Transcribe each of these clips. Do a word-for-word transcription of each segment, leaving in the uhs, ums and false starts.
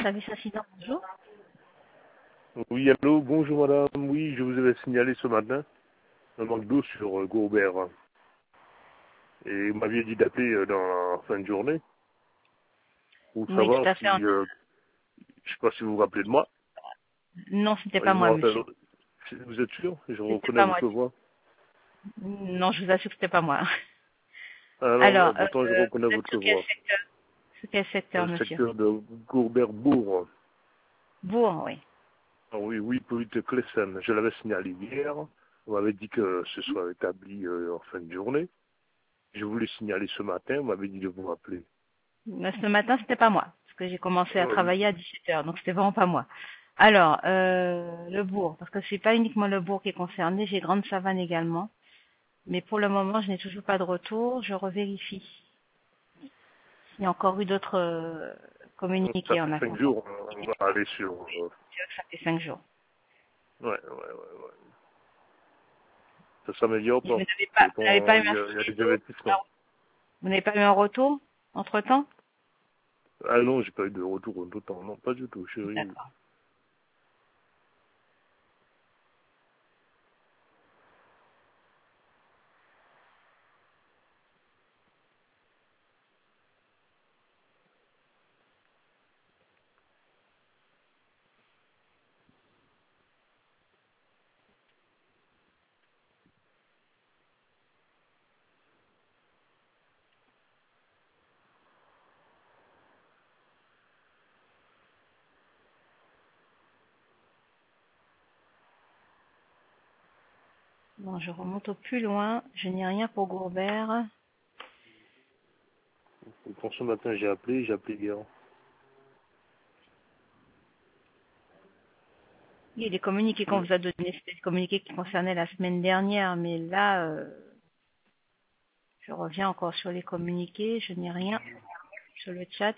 service incident, bonjour. Oui, allô, bonjour madame. Oui, je vous avais signalé ce matin un manque d'eau sur euh, Gourbert. Et vous m'aviez dit d'appeler euh, dans la fin de journée pour Oui, savoir tout à si, fait. euh, je sais pas si vous vous rappelez de moi. Non, c'était Ouais, pas je me moi, rappelle. monsieur. Si vous êtes sûr? Je C'était reconnais pas moi. votre voix. Non, je vous assure que c'était pas moi. Ah non, Alors, ouais, euh, pourtant je reconnais vous êtes votre sur quel voix. secteur Sur quel secteur, Le monsieur? secteur de Gourbert-Bourg. Bourg, oui. Ah oui, oui, Polite Clessen. Je l'avais signalé hier. On m'avait dit que ce soit établi euh, en fin de journée. Je voulais signaler ce matin. On m'avait dit de vous rappeler. Mais ce matin, c'était pas moi, parce que j'ai commencé à Euh, travailler à dix-sept heures, donc c'était vraiment pas moi. Alors, euh, le bourg, parce que c'est pas uniquement le bourg qui est concerné, j'ai Grande Savane également. Mais pour le moment, je n'ai toujours pas de retour, je revérifie. Il y a encore eu d'autres euh, Ça communiqués en fait cinq attendant. jours, on va aller sur... euh, Ça fait cinq jours. ouais, ouais, ouais, ouais. Ça s'améliore Et vous pas. n'avez pas, vous n'avez pas Pourtant, eu il y un a, il y a souci des d'eau? avertissements. Vous n'avez pas eu un retour entre-temps? Ah non, j'ai pas eu de retour en tout temps. Non, pas du tout, chérie. D'accord. Bon, je remonte au plus loin. Je n'ai rien pour Gourbert. Pour ce matin, j'ai appelé, j'ai appelé hier. Il y a des communiqués qu'on Mm. vous a donnés, c'était des communiqués qui concernaient la semaine dernière, mais là, euh, je reviens encore sur les communiqués. Je n'ai rien sur le chat.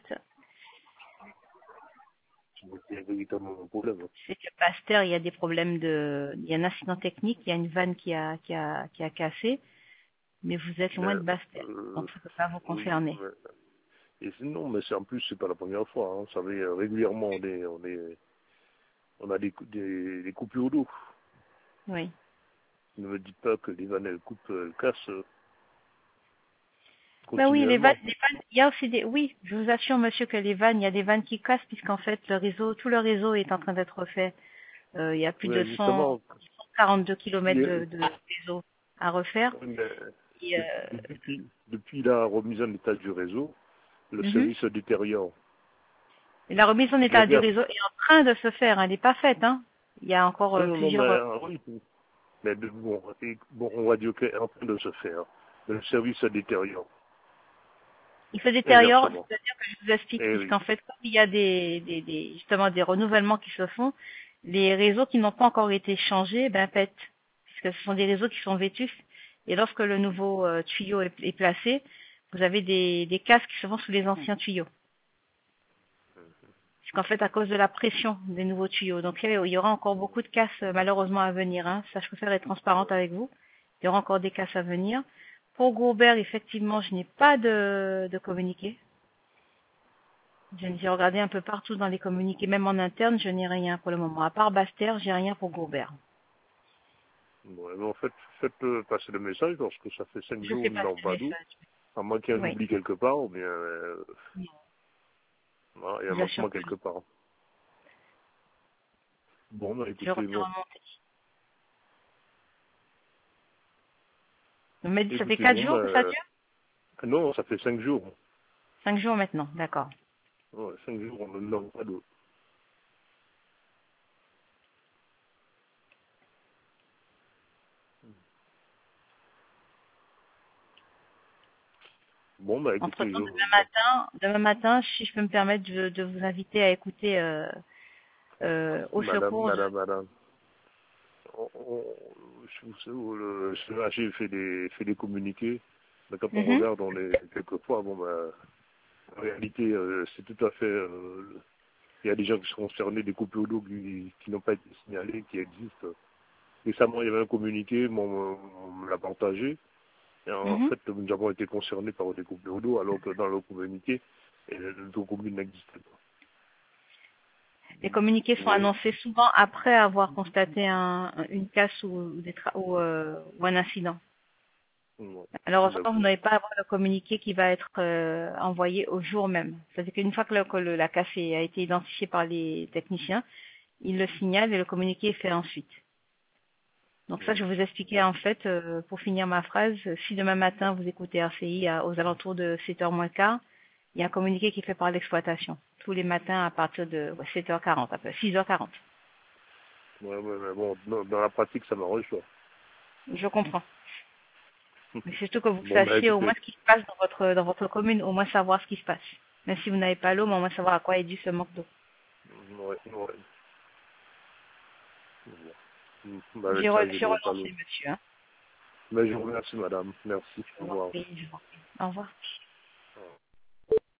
Il y a véritablement un problème. C'est que Pasteur, il y a des problèmes de, il y a un incident technique, il y a une vanne qui a, qui a, qui a cassé, mais vous êtes Mais, loin de Bastel, euh, donc ça ne peut pas vous oui, concerner. mais, et sinon, mais c'est en plus, c'est pas la première fois. Hein. Vous savez, euh, régulièrement, on est, on est, on a des, cou- des, des coupures d'eau. Oui. Ne me dites pas que les vannes, elles coupent, elles cassent euh, Ben oui, les vannes, continuellement. les vannes, il y a aussi des, oui, je vous assure, monsieur, que les vannes, il y a des vannes qui cassent, puisqu'en fait, le réseau, tout le réseau est en train d'être fait. Euh, il y a plus de Oui, cent justement, quarante-deux kilomètres les- de, de réseau à refaire. oui, mais Et, depuis, euh, depuis, depuis la remise en état du réseau, le mhm. service se détériore. Et la remise en Bien, état du bien. réseau est en train de se faire, elle n'est pas faite, hein. Il y a encore Non, euh, non, non, mais plusieurs, euh, euh, oui. Mais de- bon, et, bon, on va dire qu'elle est en train de se faire. Mais le service se détériore. il se détériore, Inversement. c'est-à-dire que je vous explique, Eh oui. puisqu'en fait, comme il y a des, des, des, justement des renouvellements qui se font, les réseaux qui n'ont pas encore été changés, ben pètent, puisque ce sont des réseaux qui sont vétustes. Et lorsque le nouveau euh, tuyau est, est placé, vous avez des, des casses qui se font sous les anciens tuyaux. Puisqu'en fait, à cause de la pression des nouveaux tuyaux. Donc, il y aura encore beaucoup de casses, euh, malheureusement, à venir, hein. Ça, je préfère être transparente avec vous. Il y aura encore des casses à venir. Pour Gobert, effectivement, je n'ai pas de, de communiqué. Je- J'ai regardé un peu partout dans les communiqués, même en interne, je n'ai rien pour le moment. À part Bastère, j'ai rien pour Gobert. Bon, eh ben, en fait, faites euh, passer le message parce que ça fait cinq Je jours fais qu'ils n'ont passer le pas d'eau. message. À moins qu'il y ait un Oui, oubli quelque part, ou bien euh, voilà, il y a je un vous assure manquement que quelque part. Bon, bah je écoutez, refais bon. remonter. Vous m'avez dit, ça fait Écoutez, quatre bon, bah, jours que ça euh, dure? non, ça fait cinq jours. Cinq jours maintenant, d'accord. Ouais, cinq jours, on n'a pas d'eau. Bon, bah écoutez, Entre-temps, je, demain bon, matin, demain matin, si je peux me permettre de, de vous inviter à écouter euh, euh, Au madame, secours. madame, madame. On, on, je, je, le, ce A G fait des, fait des communiqués, mais quand on Mhm. regarde, on est quelquefois, bon, bah, en réalité, euh, c'est tout à fait, euh, il y a des gens qui sont concernés, des coupures d'eau qui, qui n'ont pas été signalés, qui existent. Récemment, il y avait un communiqué, mon, on me l'a partagé, et en Mhm. fait, nous avons été concernés par des coupures d'eau, alors que dans le communiqué, euh, nos communes n'existaient pas. Les communiqués sont Oui. annoncés souvent après avoir constaté un, une casse ou, des tra- ou, euh, ou un incident. Ouais. Malheureusement, vous D'accord. n'avez pas à avoir le communiqué qui va être euh, envoyé au jour même. C'est-à-dire qu'une fois que, le- que le- la casse est- a été identifiée par les techniciens, ils le signalent et le communiqué est fait ensuite. Donc ça, Ouais. je vais vous expliquer en fait, euh, pour finir ma phrase, si demain matin vous écoutez R C I à- aux alentours de sept heures moins quart, il y a un communiqué qui est fait par l'exploitation, tous les matins à partir de ouais, sept heures quarante, à peu six heures quarante. Ouais, ouais, mais bon, dans, dans la pratique, ça m'arrange pas. Je comprends. Mais c'est surtout que vous Bon, bah sachiez au moins écoutez, ce qui se passe dans votre, dans votre commune, au moins savoir ce qui se passe. Même si vous n'avez pas l'eau, mais au moins savoir à quoi est dû ce manque d'eau. ouais, ouais. Bon. Bah, avec J'ai ça, re- je j'ai n'aurai pas l'eau. relancé, monsieur. Hein. Mais je vous remercie, madame. Merci. Je Au vous en revoir. prie, je vous en prie. Au revoir. Au revoir.